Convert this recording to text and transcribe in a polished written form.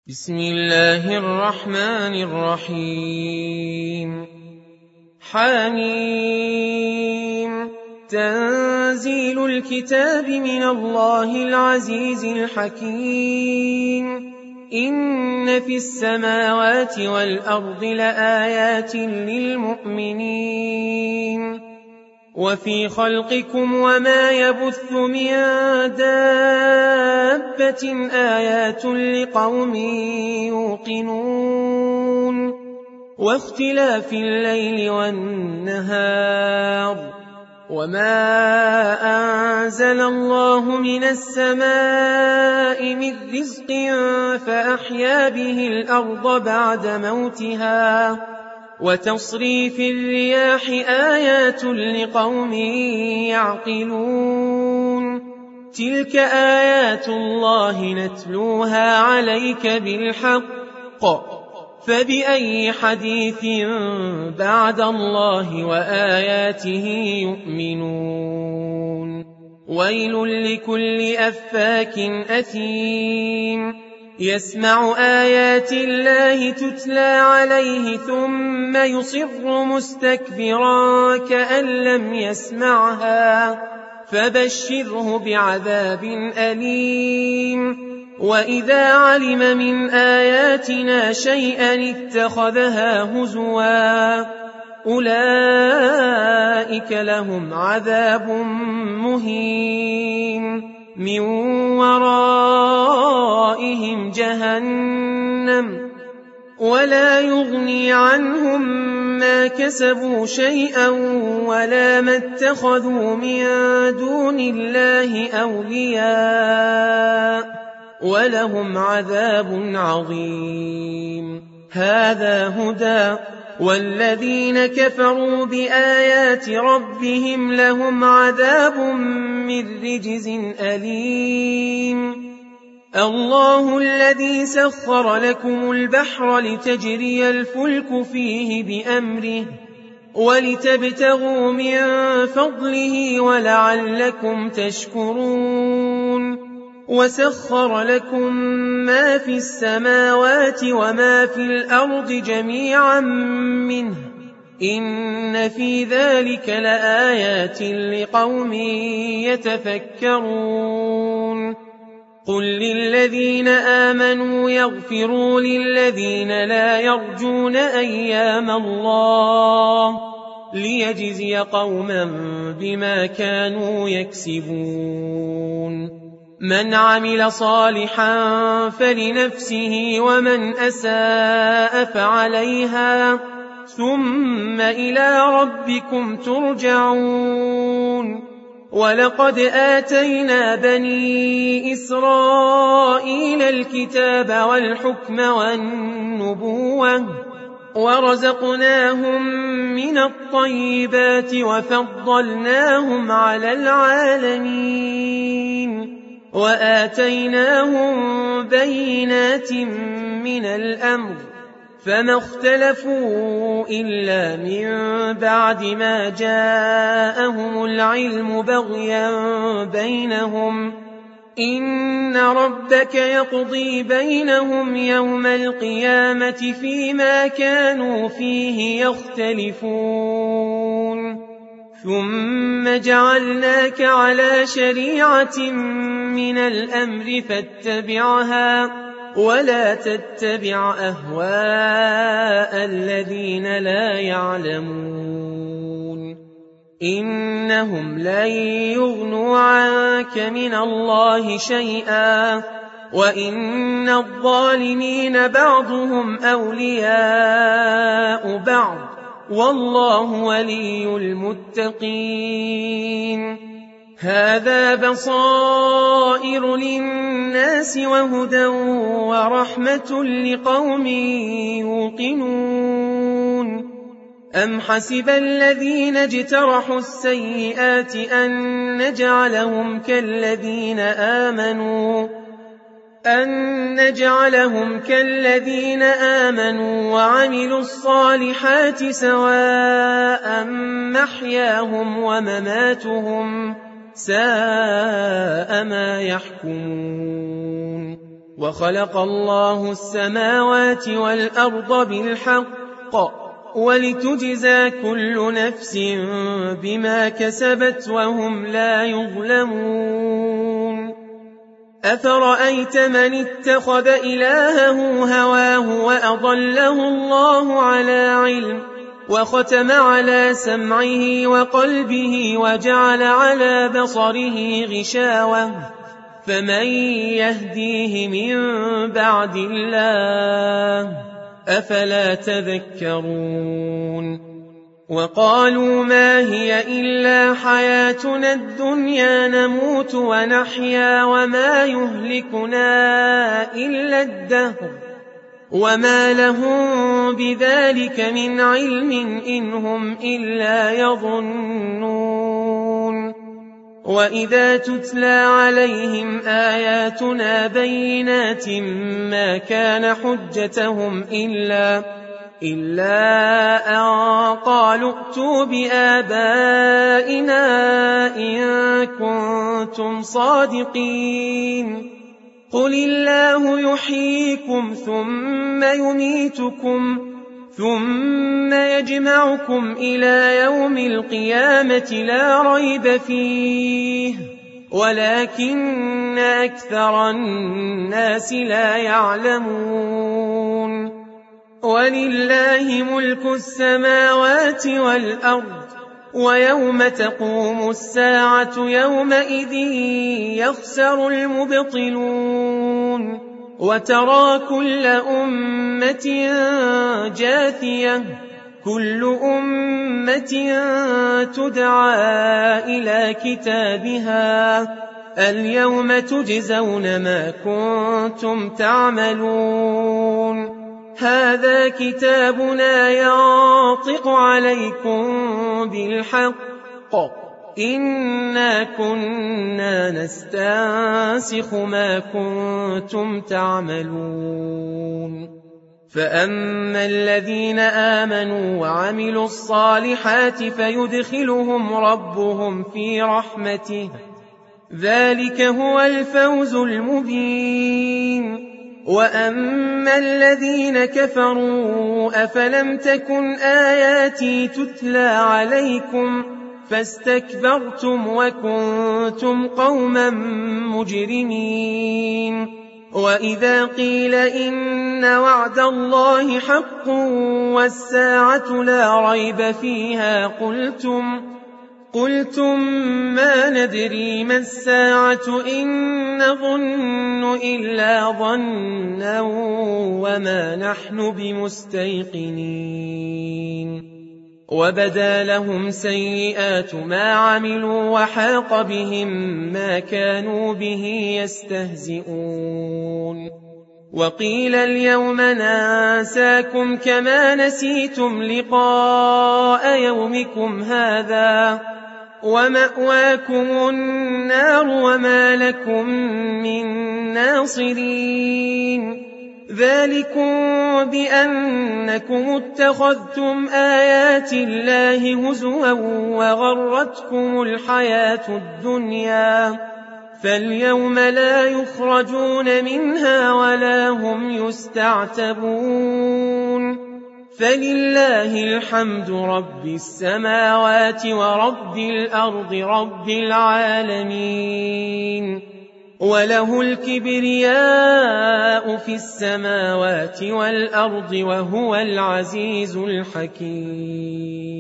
بسم الله الرحمن الرحيم حميم تنزيل الكتاب من الله العزيز الحكيم إن في السماوات والأرض لآيات للمؤمنين وفي خلقكم وما يبث من دابة آيات لقوم يوقنون واختلاف الليل والنهار وما أنزل الله من السماء من رزق فأحيا به الأرض بعد موتها وتصريف الرياح آيات لقوم يعقلون تلك آيات الله نتلوها عليك بالحق فبأي حديث بعد الله وآياته يؤمنون ويل لكل أفاك أثيم يسمع آيات الله تتلى عليه ثم يصر مستكبرا كأن لم يسمعها فبشره بعذاب أليم وإذا علم من آياتنا شيئا اتخذها هزوا أولئك لهم عذاب مهين من ورائهم جهنم ولا يغني عنهم ما كسبوا شيئا ولا ما اتخذوا من دون الله أولياء ولهم عذاب عظيم هذا هدى والذين كفروا بآيات ربهم لهم عذاب من رجز أليم الله الذي سخر لكم البحر لتجري الفلك فيه بأمره ولتبتغوا من فضله ولعلكم تشكرون وسخر لكم ما في السماوات وما في الأرض جميعا منه إن في ذلك لآيات لقوم يتفكرون قل للذين آمنوا يغفروا للذين لا يرجون أيام الله ليجزي قوما بما كانوا يكسبون من عمل صالحا فلنفسه ومن أساء فعليها ثم إلى ربكم ترجعون ولقد آتينا بني إسرائيل الكتاب والحكم والنبوة ورزقناهم من الطيبات وفضلناهم على العالمين وآتيناهم بينات من الأمر فما اختلفوا إلا من بعد ما جاءهم العلم بغيا بينهم إن ربك يقضي بينهم يوم القيامة فيما كانوا فيه يختلفون ثم جعلناك على شريعة من الأمر فاتبعها ولا تتبع أهواء الذين لا يعلمون إنهم لن يغنوا عنك من الله شيئا وإن الظالمين بعضهم أولياء بعض والله ولي المتقين هذا بصائر للناس وهدى ورحمة لقوم يوقنون أم حسب الذين اجترحوا السيئات أن نجعلهم كالذين آمنوا وعملوا الصالحات سواء محياهم ومماتهم ساء ما يحكمون وخلق الله السماوات والأرض بالحق ولتجزى كل نفس بما كسبت وهم لا يظلمون أفرأيت من اتخذ إلهه هواه وأضله الله على علم وختم على سمعه وقلبه وجعل على بصره غشاوة فمن يهديه من بعد الله أفلا تذكرون وقالوا ما هي إلا حياتنا الدنيا نموت ونحيا وما يهلكنا إلا الدهر وما لهم بذلك من علم إن هم إلا يظنون وإذا تتلى عليهم آياتنا بينات ما كان حجتهم إلا أن قالوا ائتوا بآبائنا إن كنتم صادقين قل الله يحييكم ثم يميتكم ثم يجمعكم إلى يوم القيامة لا ريب فيه ولكن أكثر الناس لا يعلمون ولله ملك السماوات والأرض ويوم تقوم الساعة يومئذ يخسر المبطلون وترى كل أمة جاثية كل أمة تدعى إلى كتابها اليوم تجزون ما كنتم تعملون هذا كتابنا ينطق عليكم بالحق إنا كنا نستنسخ ما كنتم تعملون فأما الذين آمنوا وعملوا الصالحات فيدخلهم ربهم في رحمته ذلك هو الفوز المبين وأما الذين كفروا أفلم تكن آياتي تتلى عليكم فاستكبرتم وكنتم قوما مجرمين وإذا قيل إن وعد الله حق والساعة لا ريب فيها قلتم ما ندري ما الساعة إن نظن إلا ظنا وما نحن بمستيقنين وبدا لهم سيئات ما عملوا وحاق بهم ما كانوا به يستهزئون وقيل اليوم ننساكم كما نسيتم لقاء يومكم هذا ومأواكم النار وما لكم من ناصرين ذلكم بأنكم اتخذتم آيات الله هزوا وغرتكم الحياة الدنيا فاليوم لا يخرجون منها ولا هم يستعتبون فلله الحمد رب السماوات ورب الأرض رب العالمين وله الكبرياء في السماوات والأرض وهو العزيز الحكيم